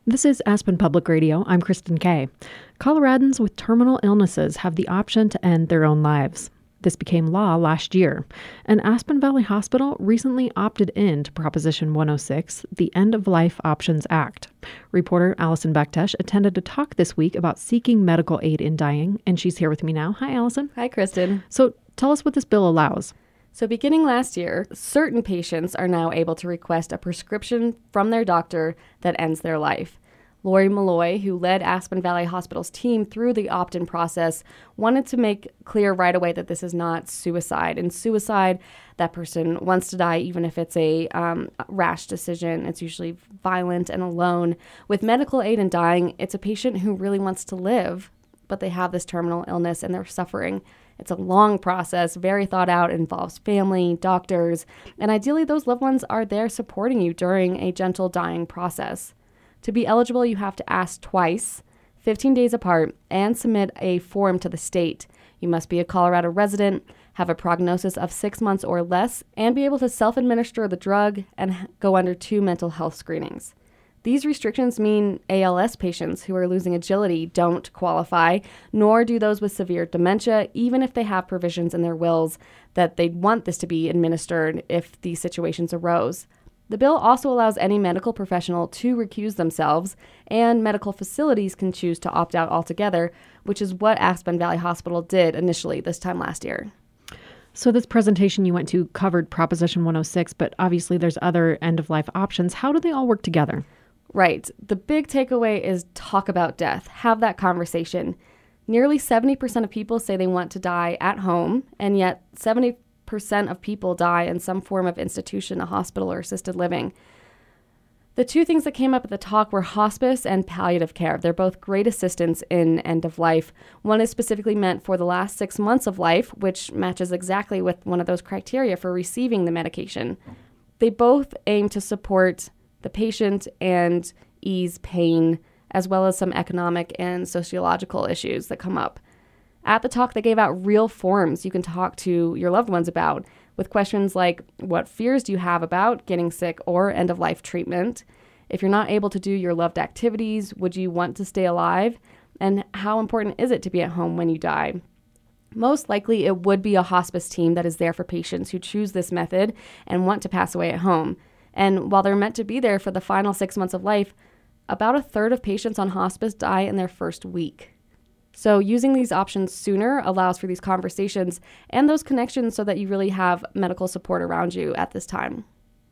This is Aspen Public Radio. I'm Kristen Kay. Coloradans with terminal illnesses have the option to end their own lives. This became law last year, and Aspen Valley Hospital recently opted in to Proposition 106, the End of Life Options Act. Reporter Allison Bektesh attended a talk this week about seeking medical aid in dying, and she's here with me now. Hi, Allison. Hi, Kristen. So tell us what this bill allows. So beginning last year, certain patients are now able to request a prescription from their doctor that ends their life. Lori Malloy, who led Aspen Valley Hospital's team through the opt-in process, wanted to make clear right away that this is not suicide. In suicide, that person wants to die even if it's a rash decision. It's usually violent and alone. With medical aid in dying, it's a patient who really wants to live, but they have this terminal illness and they're suffering. It's a long process, very thought out, involves family, doctors, and ideally those loved ones are there supporting you during a gentle dying process. To be eligible, you have to ask twice, 15 days apart, and submit a form to the state. You must be a Colorado resident, have a prognosis of 6 months or less, and be able to self-administer the drug and go under 2 mental health screenings. These restrictions mean ALS patients who are losing agility don't qualify, nor do those with severe dementia, even if they have provisions in their wills that they'd want this to be administered if these situations arose. The bill also allows any medical professional to recuse themselves, and medical facilities can choose to opt out altogether, which is what Aspen Valley Hospital did initially this time last year. So this presentation you went to covered Proposition 106, but obviously there's other end-of-life options. How do they all work together? Right. The big takeaway is talk about death. Have that conversation. Nearly 70% of people say they want to die at home, and yet 70% of people die in some form of institution, a hospital or assisted living. The two things that came up at the talk were hospice and palliative care. They're both great assistance in end of life. One is specifically meant for the last 6 months of life, which matches exactly with one of those criteria for receiving the medication. They both aim to support the patient and ease pain, as well as some economic and sociological issues that come up. At the talk, they gave out real forms you can talk to your loved ones about, with questions like, what fears do you have about getting sick or end-of-life treatment? If you're not able to do your loved activities, would you want to stay alive? And how important is it to be at home when you die? Most likely, it would be a hospice team that is there for patients who choose this method and want to pass away at home. And while they're meant to be there for the final 6 months of life, about a third of patients on hospice die in their first week. So using these options sooner allows for these conversations and those connections so that you really have medical support around you at this time.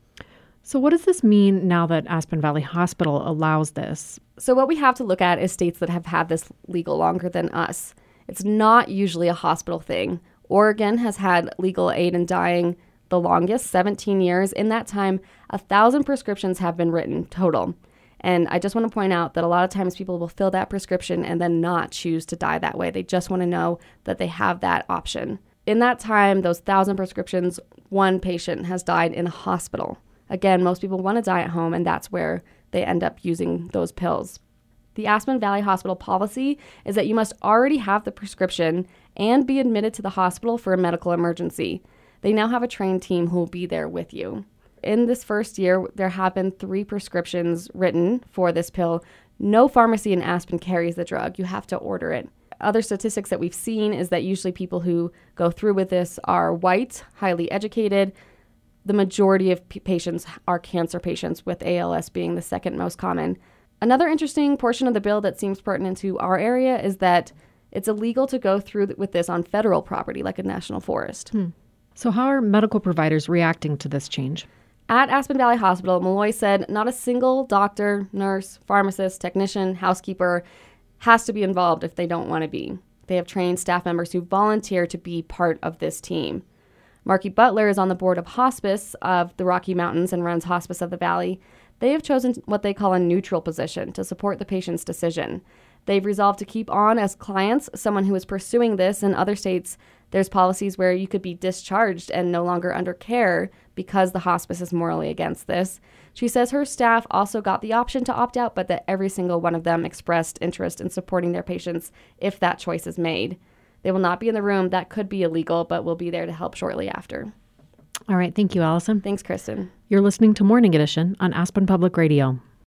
So what does this mean now that Aspen Valley Hospital allows this? So what we have to look at is states that have had this legal longer than us. It's not usually a hospital thing. Oregon has had legal aid in dying the longest, 17 years. In that time, 1,000 prescriptions have been written total. And I just want to point out that a lot of times people will fill that prescription and then not choose to die that way. They just want to know that they have that option. In that time, those 1,000 prescriptions, one patient has died in a hospital. Again, most people want to die at home, and that's where they end up using those pills. The Aspen Valley Hospital policy is that you must already have the prescription and be admitted to the hospital for a medical emergency. They now have a trained team who will be there with you. In this first year, there have been 3 prescriptions written for this pill. No pharmacy in Aspen carries the drug. You have to order it. Other statistics that we've seen is that usually people who go through with this are white, highly educated. The majority of patients are cancer patients, with ALS being the second most common. Another interesting portion of the bill that seems pertinent to our area is that it's illegal to go through with this on federal property like a national forest. So how are medical providers reacting to this change? At Aspen Valley Hospital, Malloy said not a single doctor, nurse, pharmacist, technician, housekeeper has to be involved if they don't want to be. They have trained staff members who volunteer to be part of this team. Marky Butler is on the board of hospice of the Rocky Mountains and runs Hospice of the Valley. They have chosen what they call a neutral position to support the patient's decision. They've resolved to keep on as clients someone who is pursuing this. In other states, there's policies where you could be discharged and no longer under care because the hospice is morally against this. She says her staff also got the option to opt out, but that every single one of them expressed interest in supporting their patients if that choice is made. They will not be in the room. That could be illegal, but will be there to help shortly after. All right. Thank you, Allison. Thanks, Kristen. You're listening to Morning Edition on Aspen Public Radio.